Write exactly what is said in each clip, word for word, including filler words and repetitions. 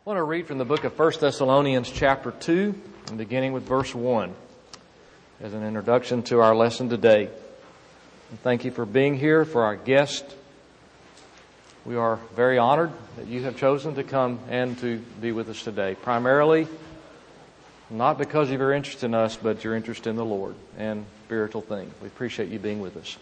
I want to read from the book of First Thessalonians chapter two, and beginning with verse one, as an introduction to our lesson today. And thank you for being here, for our guest. We are very honored that you have chosen to come and to be with us today. Primarily, not because of your interest in us, but your interest in the Lord and spiritual things. We appreciate you being with us.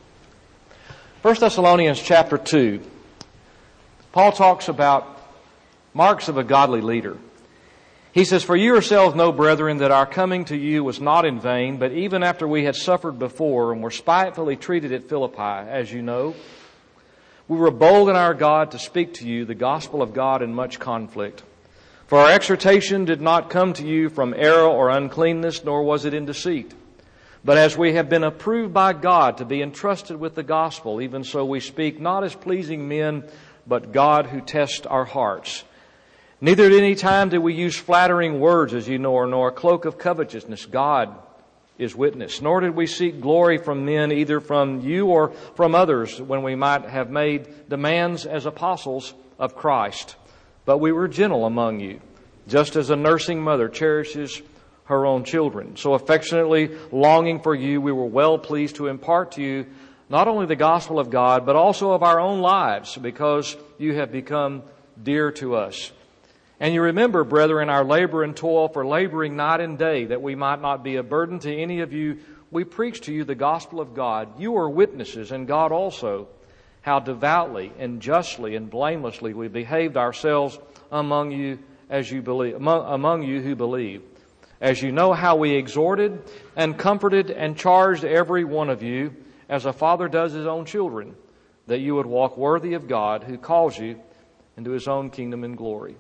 First Thessalonians chapter two, Paul talks about marks of a godly leader. He says, "For you yourselves know, brethren, that our coming to you was not in vain, but even after we had suffered before and were spitefully treated at Philippi, as you know, we were bold in our God to speak to you the gospel of God in much conflict. For our exhortation did not come to you from error or uncleanness, nor was it in deceit. But as we have been approved by God to be entrusted with the gospel, even so we speak, not as pleasing men, but God who tests our hearts. Neither at any time did we use flattering words, as you know, nor a cloak of covetousness. God is witness. Nor did we seek glory from men, either from you or from others, when we might have made demands as apostles of Christ. But we were gentle among you, just as a nursing mother cherishes her own children. So affectionately longing for you, we were well pleased to impart to you not only the gospel of God, but also of our own lives, because you have become dear to us. And you remember, brethren, our labor and toil for laboring night and day, that we might not be a burden to any of you. We preach to you the gospel of God. You are witnesses, and God also, how devoutly and justly and blamelessly we behaved ourselves among you as you believe, among, among you who believe. As you know how we exhorted and comforted and charged every one of you, as a father does his own children, that you would walk worthy of God who calls you into his own kingdom and glory."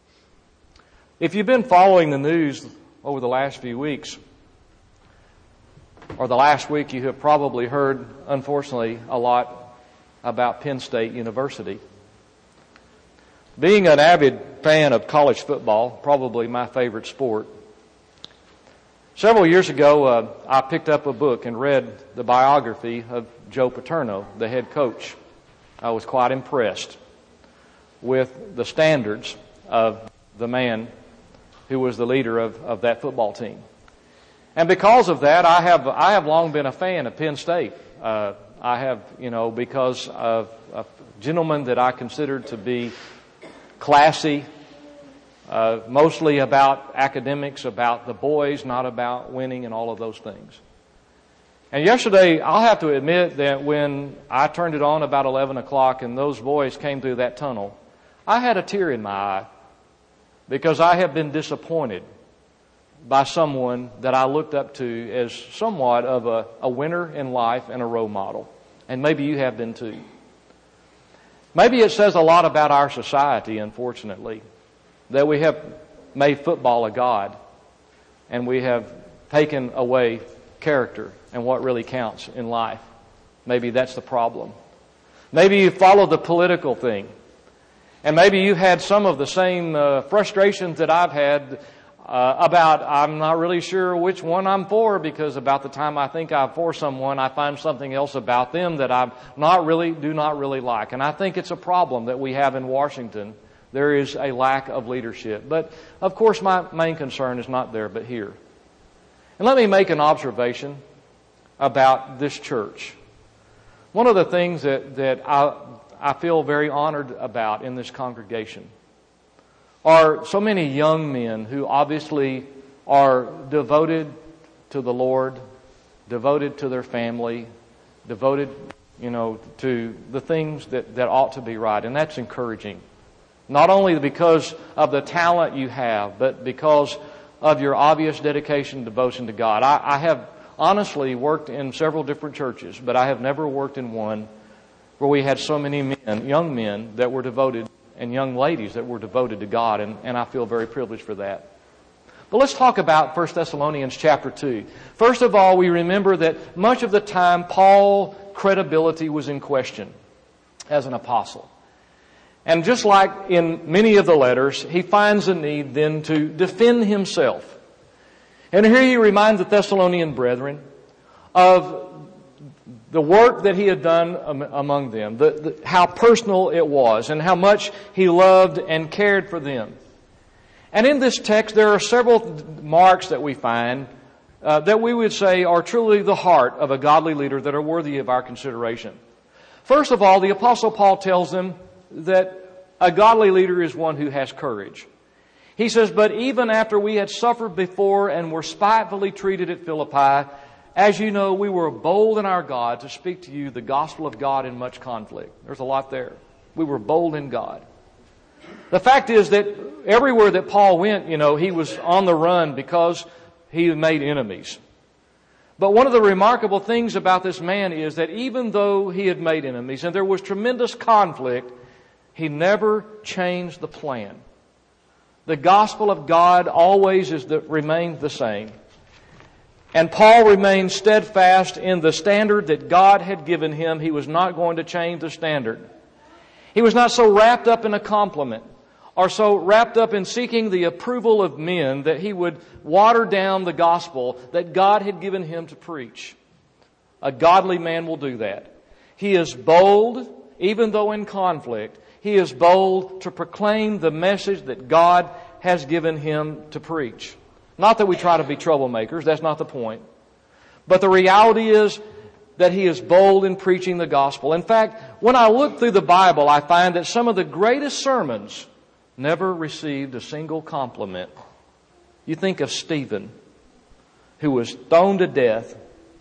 If you've been following the news over the last few weeks, or the last week, you have probably heard, unfortunately, a lot about Penn State University. Being an avid fan of college football, probably my favorite sport, several years ago, uh, I picked up a book and read the biography of Joe Paterno, the head coach. I was quite impressed with the standards of the man who was the leader of, of that football team. And because of that, I have I have long been a fan of Penn State. Uh, I have, you know, because of a gentleman that I considered to be classy, uh, mostly about academics, about the boys, not about winning and all of those things. And yesterday, I'll have to admit that when I turned it on about eleven o'clock and those boys came through that tunnel, I had a tear in my eye, because I have been disappointed by someone that I looked up to as somewhat of a, a winner in life and a role model. And maybe you have been too. Maybe it says a lot about our society, unfortunately, that we have made football a god and we have taken away character and what really counts in life. Maybe that's the problem. Maybe you follow the political thing. And maybe you've had some of the same uh, frustrations that I've had uh, about, I'm not really sure which one I'm for, because about the time I think I'm for someone, I find something else about them that I not really, do not really like. And I think it's a problem that we have in Washington. There is a lack of leadership. But, of course, my main concern is not there, but here. And let me make an observation about this church. One of the things that, that I... I feel very honored about in this congregation are so many young men who obviously are devoted to the Lord, devoted to their family, devoted, you know, to the things that, that ought to be right. And that's encouraging. Not only because of the talent you have, but because of your obvious dedication and devotion to God. I, I have honestly worked in several different churches, but I have never worked in one where we had so many men, young men that were devoted, and young ladies that were devoted to God, and, and I feel very privileged for that. But let's talk about First Thessalonians chapter two. First of all, we remember that much of the time Paul's credibility was in question as an apostle. And just like in many of the letters, he finds a need then to defend himself. And here he reminds the Thessalonian brethren of the work that he had done among them, the, the, how personal it was, and how much he loved and cared for them. And in this text, there are several marks that we find uh, that we would say are truly the heart of a godly leader that are worthy of our consideration. First of all, the Apostle Paul tells them that a godly leader is one who has courage. He says, but even after we had suffered before and were spitefully treated at Philippi, as you know, we were bold in our God to speak to you the gospel of God in much conflict. There's a lot there. We were bold in God. The fact is that everywhere that Paul went, you know, he was on the run because he made enemies. But one of the remarkable things about this man is that even though he had made enemies and there was tremendous conflict, he never changed the plan. The gospel of God always is the, remained the same. And Paul remained steadfast in the standard that God had given him. He was not going to change the standard. He was not so wrapped up in a compliment or so wrapped up in seeking the approval of men that he would water down the gospel that God had given him to preach. A godly man will do that. He is bold, even though in conflict. He is bold to proclaim the message that God has given him to preach. Not that we try to be troublemakers, that's not the point. But the reality is that he is bold in preaching the gospel. In fact, when I look through the Bible, I find that some of the greatest sermons never received a single compliment. You think of Stephen, who was stoned to death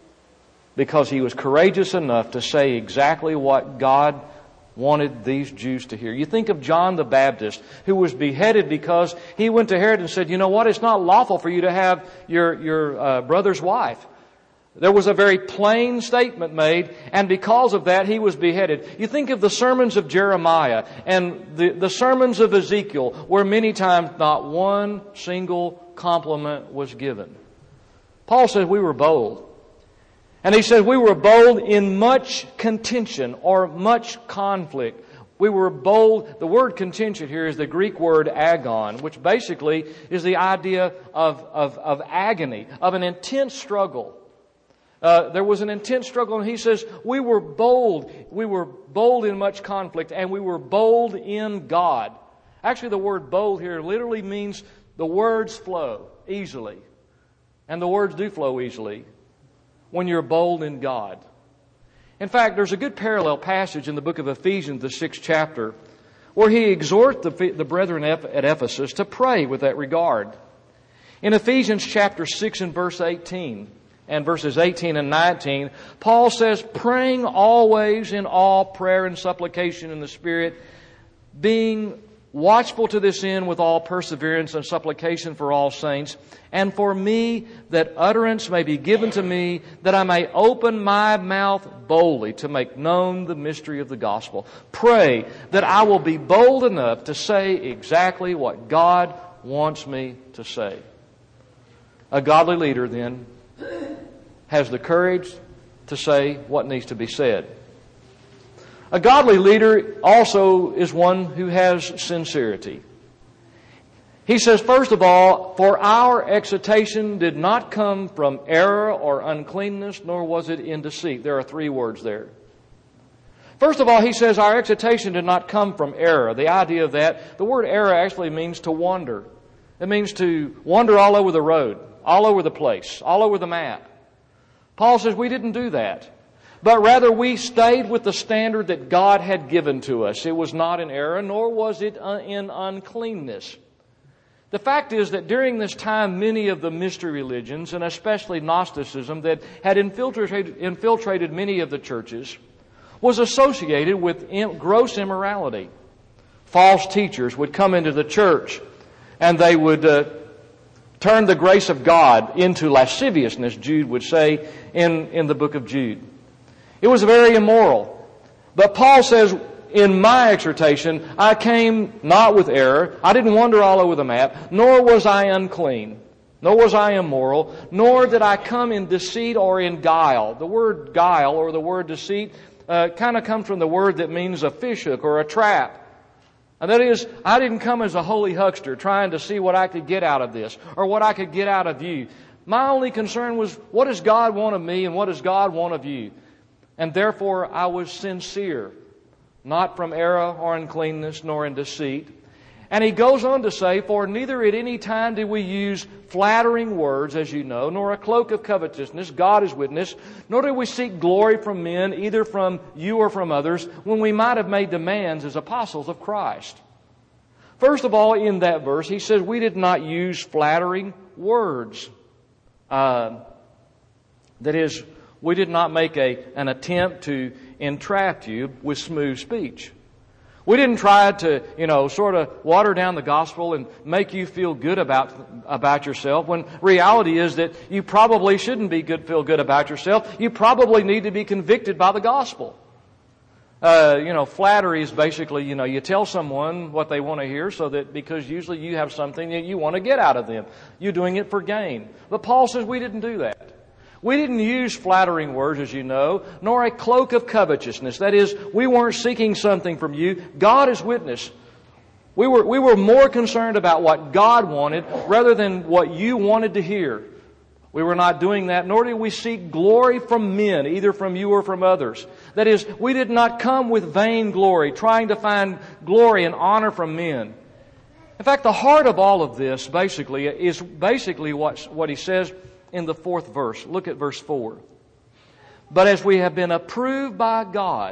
because he was courageous enough to say exactly what God wanted these Jews to hear. You think of John the Baptist, who was beheaded because he went to Herod and said, you know what, it's not lawful for you to have your, your uh, brother's wife. There was a very plain statement made, and because of that, he was beheaded. You think of the sermons of Jeremiah and the, the sermons of Ezekiel, where many times not one single compliment was given. Paul says we were bold. And he says we were bold in much contention or much conflict. We were bold. The word contention here is the Greek word agon, which basically is the idea of, of, of agony, of an intense struggle. Uh, there was an intense struggle, and he says we were bold. We were bold in much conflict, and we were bold in God. Actually, the word bold here literally means the words flow easily. And the words do flow easily when you're bold in God. In fact, there's a good parallel passage in the book of Ephesians, the sixth chapter, where he exhorts the, the brethren at Ephesus to pray with that regard. In Ephesians chapter six and verse eighteen, and verses eighteen and nineteen, Paul says, praying always in all prayer and supplication in the Spirit, being watchful to this end with all perseverance and supplication for all saints, and for me, that utterance may be given to me, that I may open my mouth boldly to make known the mystery of the gospel. Pray that I will be bold enough to say exactly what God wants me to say. A godly leader, then, has the courage to say what needs to be said. A godly leader also is one who has sincerity. He says, first of all, for our exhortation did not come from error or uncleanness, nor was it in deceit. There are three words there. First of all, he says our exhortation did not come from error. The idea of that, the word error actually means to wander. It means to wander all over the road, all over the place, all over the map. Paul says we didn't do that. But rather we stayed with the standard that God had given to us. It was not in error, nor was it in uncleanness. The fact is that during this time, many of the mystery religions, and especially Gnosticism, that had infiltrated, infiltrated many of the churches, was associated with gross immorality. False teachers would come into the church, and they would uh, turn the grace of God into lasciviousness, Jude would say in, in the book of Jude. It was very immoral. But Paul says, in my exhortation, I came not with error. I didn't wander all over the map, nor was I unclean, nor was I immoral, nor did I come in deceit or in guile. The word guile or the word deceit uh, kind of comes from the word that means a fishhook or a trap. And that is, I didn't come as a holy huckster trying to see what I could get out of this or what I could get out of you. My only concern was, what does God want of me and what does God want of you? And therefore I was sincere, not from error or uncleanness nor in deceit. And he goes on to say, for neither at any time do we use flattering words, as you know, nor a cloak of covetousness, God is witness, nor do we seek glory from men, either from you or from others, when we might have made demands as apostles of Christ. First of all, in that verse, he says we did not use flattering words. Uh, that is, we did not make a, an attempt to entrap you with smooth speech. We didn't try to, you know, sort of water down the gospel and make you feel good about about yourself, when reality is that you probably shouldn't be good, feel good about yourself. You probably need to be convicted by the gospel. Uh, you know, flattery is basically, you know, you tell someone what they want to hear so that because usually you have something that you want to get out of them. You're doing it for gain. But Paul says we didn't do that. We didn't use flattering words, as you know, nor a cloak of covetousness. That is, we weren't seeking something from you. God is witness. We were, we were more concerned about what God wanted rather than what you wanted to hear. We were not doing that, nor did we seek glory from men, either from you or from others. That is, we did not come with vain glory, trying to find glory and honor from men. In fact, the heart of all of this, basically, is basically what, what he says in the fourth verse. Look at verse four. But as we have been approved by God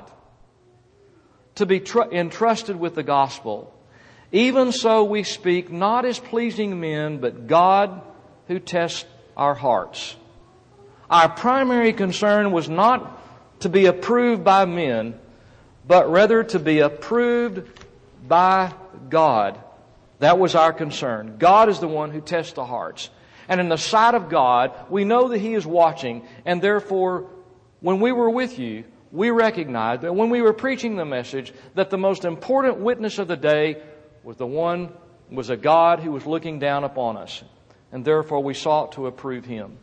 to be tr- entrusted with the gospel, even so we speak not as pleasing men, but God who tests our hearts. Our primary concern was not to be approved by men, but rather to be approved by God. That was our concern. God is the one who tests the hearts. And in the sight of God, we know that He is watching, and therefore, when we were with you, we recognized that when we were preaching the message, that the most important witness of the day was the one, was a God who was looking down upon us. And therefore, we sought to approve Him.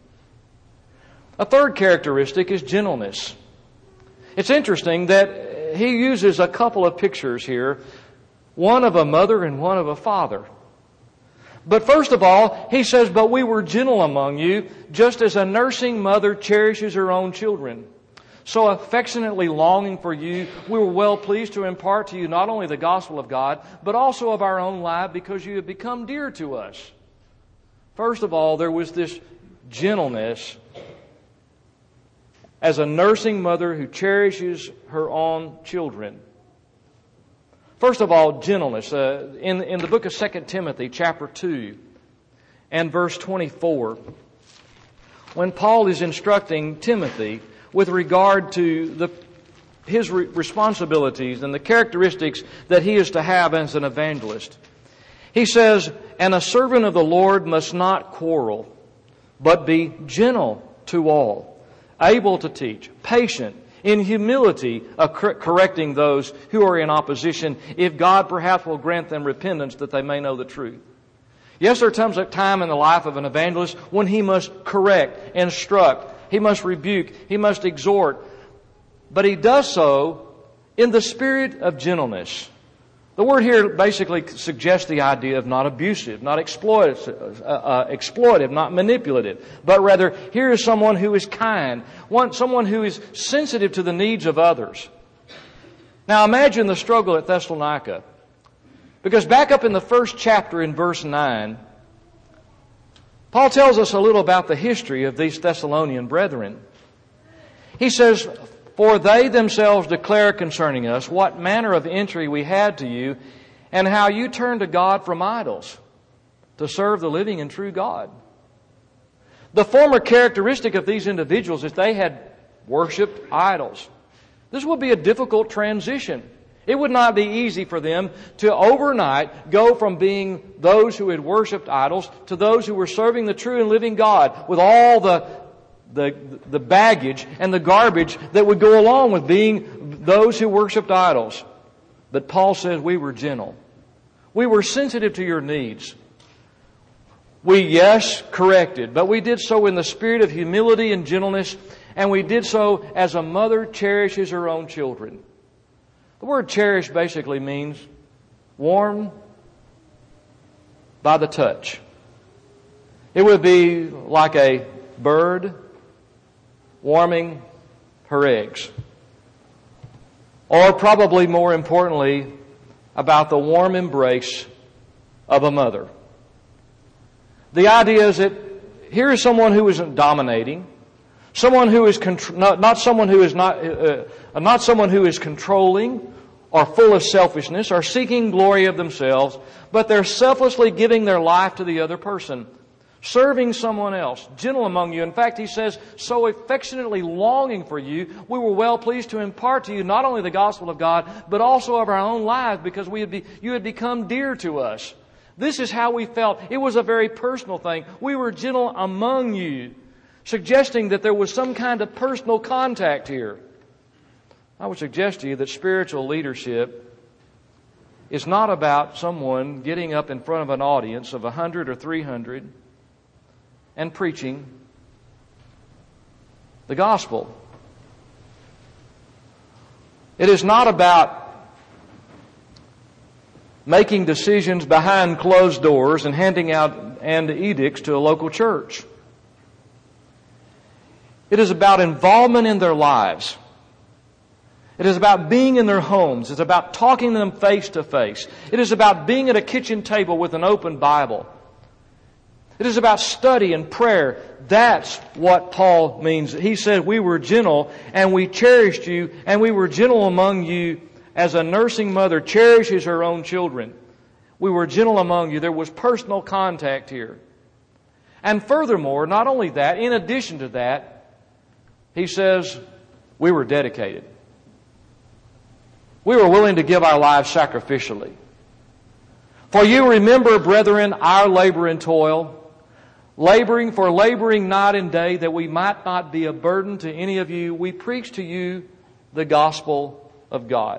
A third characteristic is gentleness. It's interesting that he uses a couple of pictures here, one of a mother and one of a father. But first of all, he says, but we were gentle among you, just as a nursing mother cherishes her own children. So affectionately longing for you, we were well pleased to impart to you not only the gospel of God, but also of our own life, because you have become dear to us. First of all, there was this gentleness as a nursing mother who cherishes her own children. First of all, gentleness. Uh, in, in the book of Second Timothy, chapter two, and verse twenty-four, when Paul is instructing Timothy with regard to the, his re- responsibilities and the characteristics that he is to have as an evangelist, he says, and a servant of the Lord must not quarrel, but be gentle to all, able to teach, patient, in humility, uh, cor- correcting those who are in opposition, if God perhaps will grant them repentance that they may know the truth. Yes, there comes a time in the life of an evangelist when he must correct, instruct, he must rebuke, he must exhort, but he does so in the spirit of gentleness. The word here basically suggests the idea of not abusive, not exploitive, uh, uh, exploitive, not manipulative, but rather here is someone who is kind, one, someone who is sensitive to the needs of others. Now imagine the struggle at Thessalonica, because back up in the first chapter in verse nine, Paul tells us a little about the history of these Thessalonian brethren. He says, for they themselves declare concerning us what manner of entry we had to you, and how you turned to God from idols to serve the living and true God. The former characteristic of these individuals is they had worshipped idols. This would be a difficult transition. It would not be easy for them to overnight go from being those who had worshipped idols to those who were serving the true and living God with all the The, the baggage and the garbage that would go along with being those who worshipped idols. But Paul says we were gentle. We were sensitive to your needs. We, yes, corrected, but we did so in the spirit of humility and gentleness, and we did so as a mother cherishes her own children. The word cherish basically means warm by the touch. It would be like a bird warming her eggs. Or probably more importantly, about the warm embrace of a mother. The idea is that here is someone who isn't dominating, someone who is contr- not, not someone who is not uh, uh, not someone who is controlling or full of selfishness or seeking glory of themselves, but they're selflessly giving their life to the other person, serving someone else, gentle among you. In fact, he says, so affectionately longing for you, we were well pleased to impart to you not only the gospel of God, but also of our own lives, because we had be, you had become dear to us. This is how we felt. It was a very personal thing. We were gentle among you, suggesting that there was some kind of personal contact here. I would suggest to you that spiritual leadership is not about someone getting up in front of an audience of a hundred or three hundred and preaching the gospel. It is not about making decisions behind closed doors and handing out and edicts to a local church. It is about involvement in their lives. It is about being in their homes. It's about talking to them face to face. It is about being at a kitchen table with an open Bible. It is about study and prayer. That's what Paul means. He said, we were gentle and we cherished you, and we were gentle among you as a nursing mother cherishes her own children. We were gentle among you. There was personal contact here. And furthermore, not only that, in addition to that, he says, we were dedicated. We were willing to give our lives sacrificially. For you remember, brethren, our labor and toil, laboring for laboring night and day, that we might not be a burden to any of you. We preach to you the gospel of God.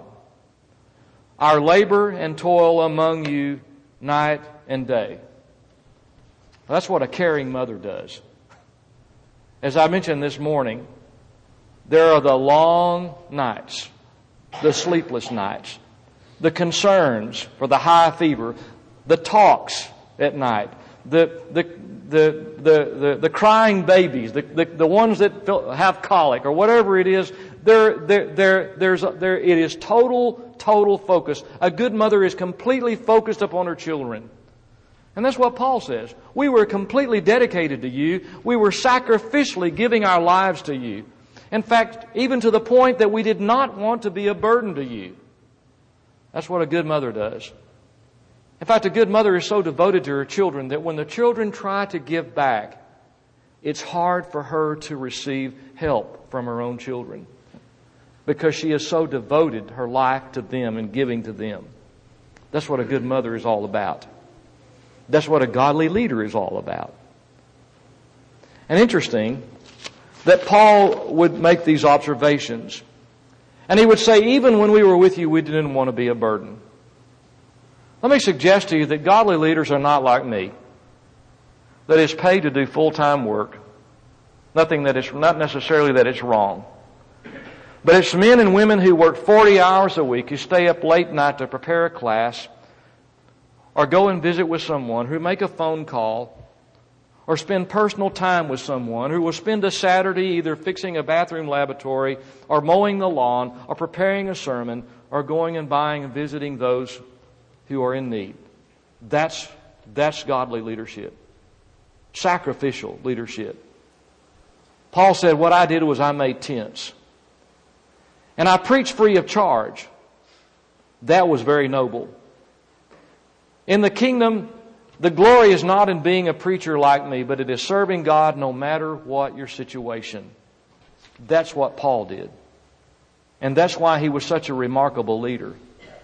Our labor and toil among you night and day. That's what a caring mother does. As I mentioned this morning, there are the long nights, the sleepless nights, the concerns for the high fever, the talks at night, the the the the the, the crying babies, the, the the ones that have colic or whatever it is. There there there there's a, there it is total total focus. A good mother is completely focused upon her children. And that's what Paul says. We were completely dedicated to you. We were sacrificially giving our lives to you. In fact, even to the point that we did not want to be a burden to you. That's what a good mother does. In fact, a good mother is so devoted to her children that when the children try to give back, it's hard for her to receive help from her own children, because she has so devoted her life to them and giving to them. That's what a good mother is all about. That's what a godly leader is all about. And interesting that Paul would make these observations. And he would say, even when we were with you, we didn't want to be a burden. Let me suggest to you that godly leaders are not like me, that is paid to do full-time work. Nothing that is, not necessarily that it's wrong. But it's men and women who work forty hours a week, who stay up late night to prepare a class, or go and visit with someone, who make a phone call, or spend personal time with someone, who will spend a Saturday either fixing a bathroom lavatory, or mowing the lawn, or preparing a sermon, or going and buying and visiting those who are in need. That's, that's godly leadership. Sacrificial leadership. Paul said, what I did was I made tents. And I preached free of charge. That was very noble. In the kingdom, the glory is not in being a preacher like me, but it is serving God no matter what your situation. That's what Paul did. And that's why he was such a remarkable leader.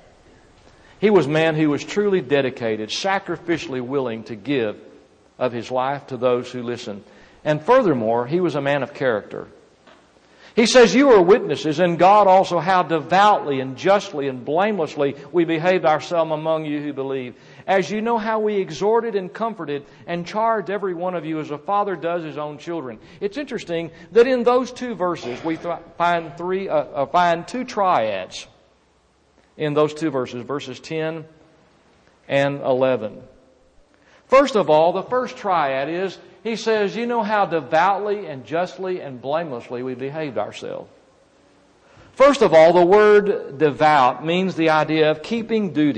He was a man who was truly dedicated, sacrificially willing to give of his life to those who listen. And furthermore, he was a man of character. He says, you are witnesses, and God also, how devoutly and justly and blamelessly we behaved ourselves among you who believe. As you know how we exhorted and comforted and charged every one of you as a father does his own children. It's interesting that in those two verses we th- find three, uh, uh, find two triads in those two verses, verses ten and eleven. First of all, the first triad is, he says, you know how devoutly and justly and blamelessly we behaved ourselves. First of all, the word devout means the idea of keeping duty,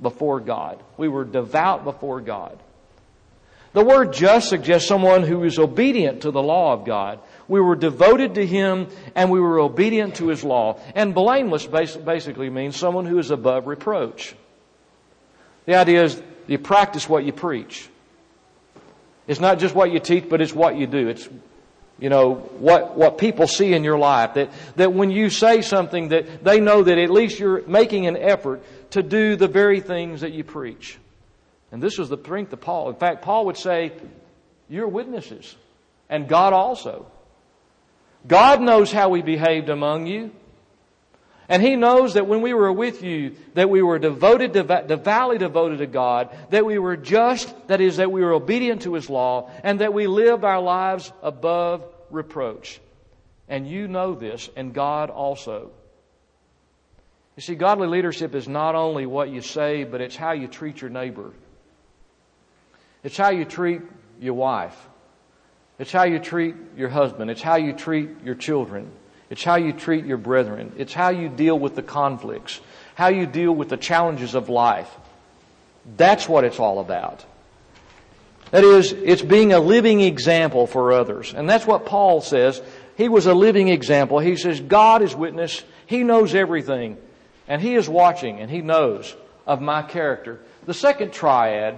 before God. We were devout before God. The word just suggests someone who is obedient to the law of God. We were devoted to Him and we were obedient to His law. And blameless basically means someone who is above reproach. The idea is you practice what you preach. It's not just what you teach, but it's what you do. It's, you know, what, what people see in your life. That, that when you say something, that they know that at least you're making an effort to do the very things that you preach. And this was the strength of Paul. In fact, Paul would say, you're witnesses. And God also. God knows how we behaved among you. And He knows that when we were with you, that we were devoted, devoutly devoted to God, that we were just, that is, that we were obedient to His law, and that we lived our lives above reproach. And you know this, and God also. You see, godly leadership is not only what you say, but it's how you treat your neighbor. It's how you treat your wife. It's how you treat your husband. It's how you treat your children. It's how you treat your brethren. It's how you deal with the conflicts. How you deal with the challenges of life. That's what it's all about. That is, it's being a living example for others. And that's what Paul says. He was a living example. He says, God is witness. He knows everything. And He is watching and He knows of my character. The second triad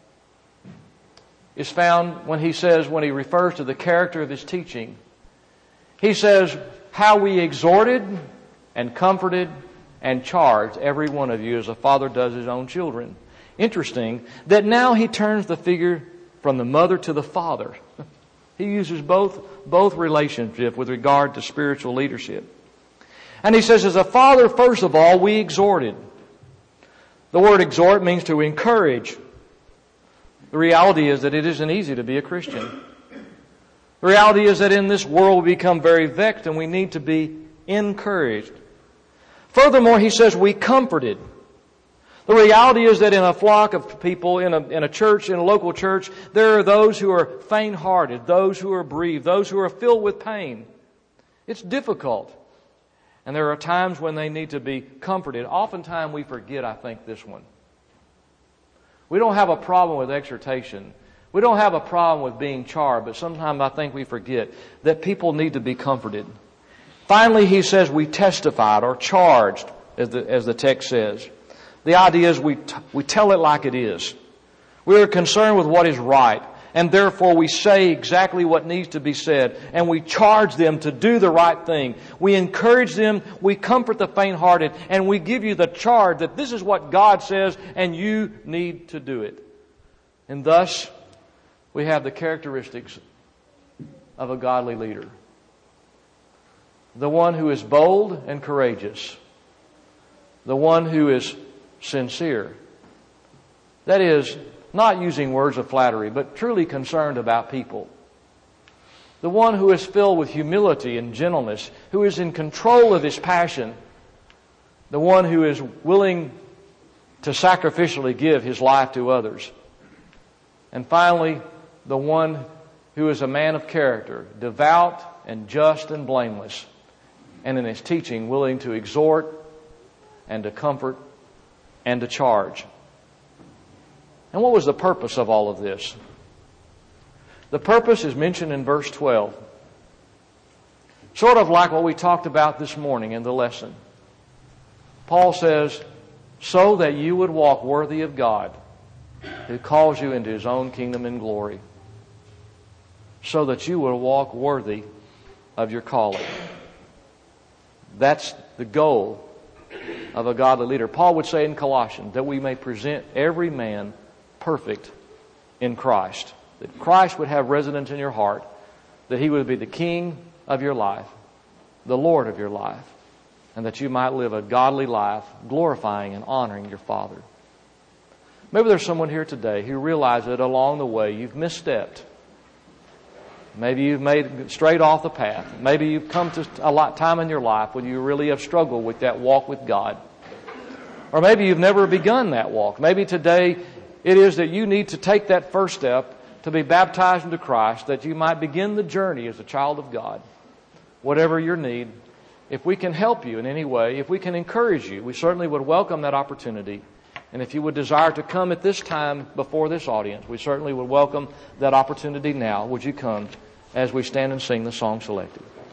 is found when he says, when he refers to the character of his teaching. He says, how we exhorted and comforted and charged every one of you as a father does his own children. Interesting that now he turns the figure from the mother to the father. He uses both, both relationships with regard to spiritual leadership. And he says, as a father, first of all, we exhorted. The word exhort means to encourage. The reality is that it isn't easy to be a Christian. The reality is that in this world we become very vexed and we need to be encouraged. Furthermore, he says we comforted. The reality is that in a flock of people, in a, in a church, in a local church, there are those who are faint-hearted, those who are bereaved, those who are filled with pain. It's difficult. And there are times when they need to be comforted. Oftentimes we forget, I think, this one. We don't have a problem with exhortation. We don't have a problem with being charged, but sometimes I think we forget that people need to be comforted. Finally, he says we testified or charged, as the, as the text says. The idea is we, t- we tell it like it is. We are concerned with what is right, and therefore we say exactly what needs to be said, and we charge them to do the right thing. We encourage them, we comfort the faint-hearted, and we give you the charge that this is what God says, and you need to do it. And thus, we have the characteristics of a godly leader. The one who is bold and courageous. The one who is sincere. That is, not using words of flattery, but truly concerned about people. The one who is filled with humility and gentleness, who is in control of his passion. The one who is willing to sacrificially give his life to others. And finally, the one who is a man of character, devout and just and blameless, and in his teaching willing to exhort and to comfort and to charge. And what was the purpose of all of this? The purpose is mentioned in verse twelve. Sort of like what we talked about this morning in the lesson. Paul says, so that you would walk worthy of God, who calls you into His own kingdom and glory. So that you will walk worthy of your calling. That's the goal of a godly leader. Paul would say in Colossians that we may present every man perfect in Christ. That Christ would have residence in your heart. That He would be the King of your life, the Lord of your life, and that you might live a godly life, glorifying and honoring your Father. Maybe there's someone here today who realizes that along the way you've misstepped. Maybe you've made straight off the path. Maybe you've come to a lot time in your life when you really have struggled with that walk with God. Or maybe you've never begun that walk. Maybe today it is that you need to take that first step to be baptized into Christ, that you might begin the journey as a child of God. Whatever your need, if we can help you in any way, if we can encourage you, we certainly would welcome that opportunity. And if you would desire to come at this time before this audience, we certainly would welcome that opportunity now. Would you come as we stand and sing the song selected?